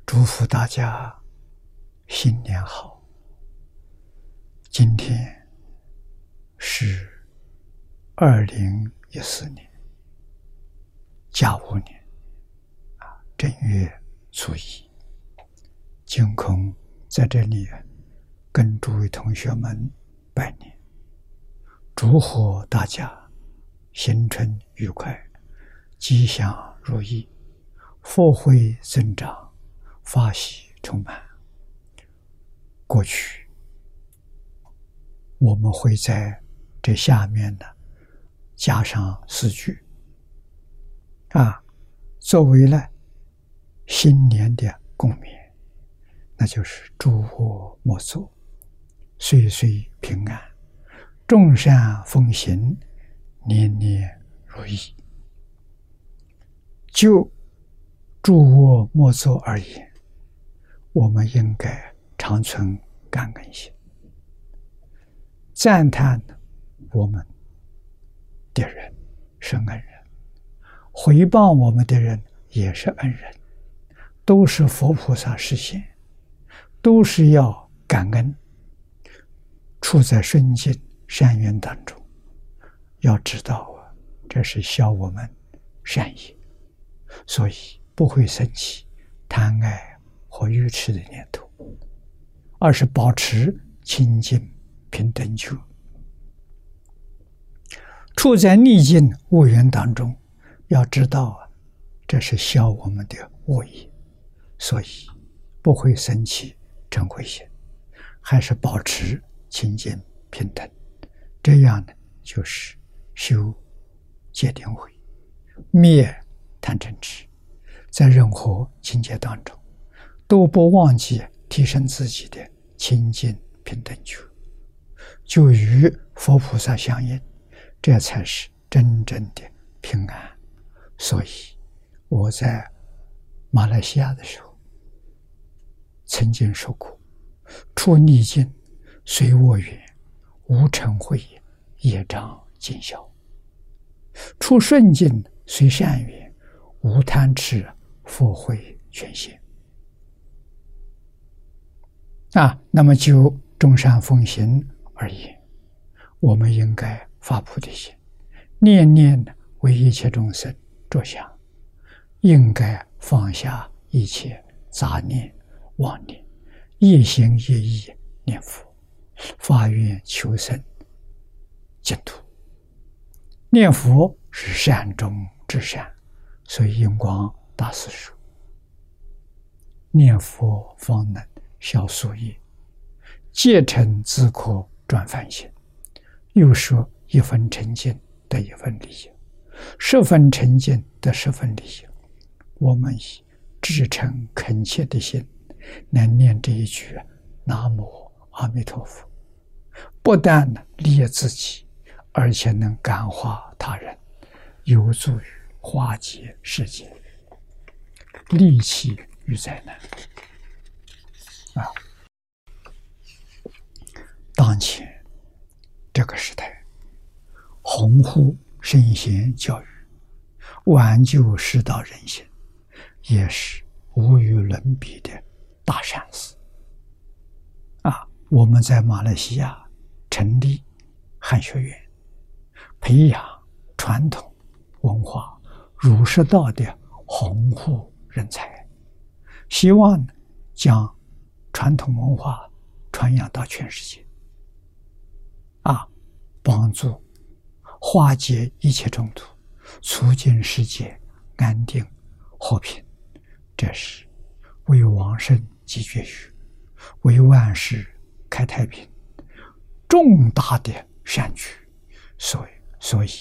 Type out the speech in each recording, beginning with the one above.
祝福大家新年好！今天是2014年甲午年正月初一，净空在这里跟诸位同学们拜年，祝贺大家新春愉快，吉祥如意，福慧增长，法喜充满。过去我们会在这下面呢加上4句作为了新年的共勉，那就是诸恶莫作，岁岁平安，众善奉行，年年如意。就诸恶莫作而言，我们应该常存感恩心，赞叹我们的人是恩人，回报我们的人也是恩人，都是佛菩萨示现，都是要感恩，处在顺境善缘当中，要知道这是消我们善业，所以不会生起贪爱和愚痴的念头，而是保持清净平等觉，处在逆境恶缘当中，要知道这是消我们的恶业，所以不会生起嗔恚心，还是保持清净平等，这样呢就是修戒定慧，灭贪嗔痴，在任何境界当中都不忘记提升自己的清净平等觉，就与佛菩萨相应，这才是真正的平安。所以我在马来西亚的时候曾经说过，处逆境随我缘，无嗔恚业障尽消；处顺境随善缘，无贪痴福慧全现。那么就众善奉行而言，我们应该发菩提心，念念为一切众生着想，应该放下一切杂念妄念，一心一意念佛，发愿求生净土。念佛是善中之善，所以印光大师说，念佛方能消宿业，戒嗔自可转凡心。又说1分诚信得1分利益，10分诚信得10分利益。我们以至诚恳切的心来念这一句南无阿弥陀佛，不但利益自己，而且能感化他人，有助于化解世界戾气与灾难。当前这个时代，弘护圣贤教育，挽救世道人心，也是无与伦比的大善事。我们在马来西亚成立汉学院，培养传统文化儒释道的弘护人才，希望将传统文化传扬到全世界，帮助化解一切冲突，促进世界安定和平。这是为往生积绝学，为万世开太平，重大的善举。所以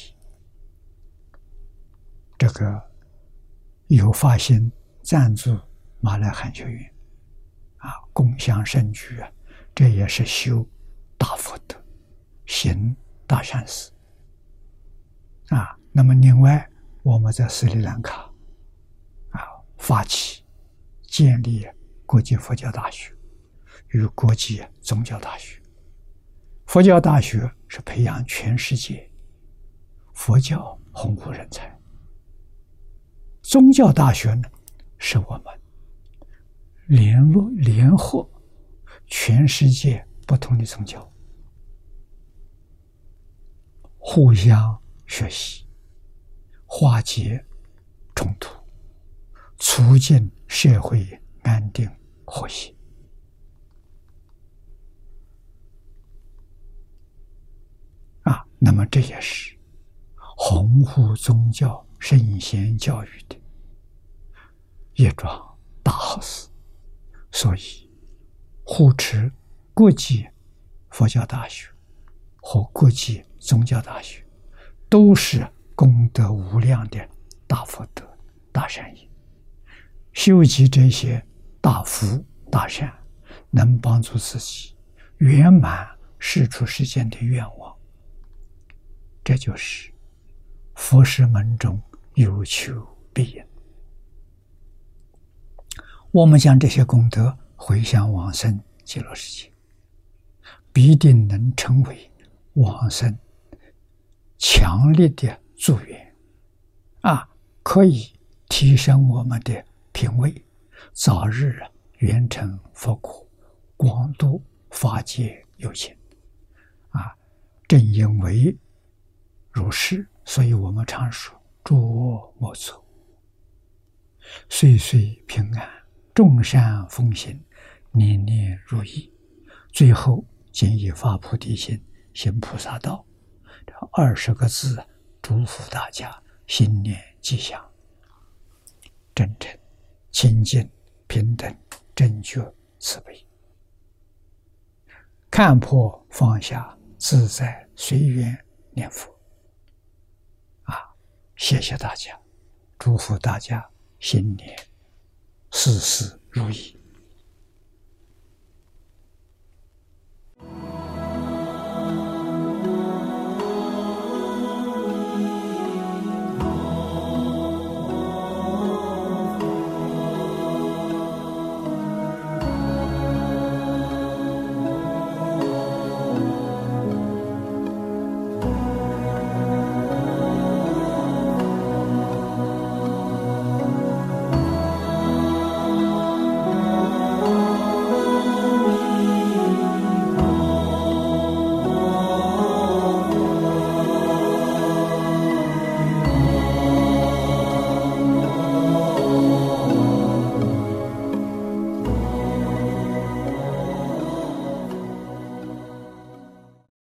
这个有发心赞助马来汉学院共享盛举，这也是修大福德，行大善事。那么另外我们在斯里兰卡发起建立国际佛教大学与国际宗教大学。佛教大学是培养全世界佛教弘护人才，宗教大学呢是我们联合全世界不同的宗教，互相学习，化解冲突，促进社会安定和谐。那么这也是弘护宗教圣贤教育的一桩大好事。所以护持国际佛教大学和国际宗教大学都是功德无量的大福德、大善业。修集这些大福大善，能帮助自己圆满世出世间的愿望，这就是佛事门中有求必应。我们将这些功德回向往生极乐世界，必定能成为往生强烈的助缘可以提升我们的品位，早日圆成佛果，广度法界有情正因为如是，所以我们常说诸恶莫作，岁岁平安，众善奉行，年年如意。最后仅以发菩提心，行菩萨道，这20个字祝福大家新年吉祥，真诚、清净、平等、正觉、慈悲，看破放下，自在随缘念佛谢谢大家，祝福大家新年事事如意。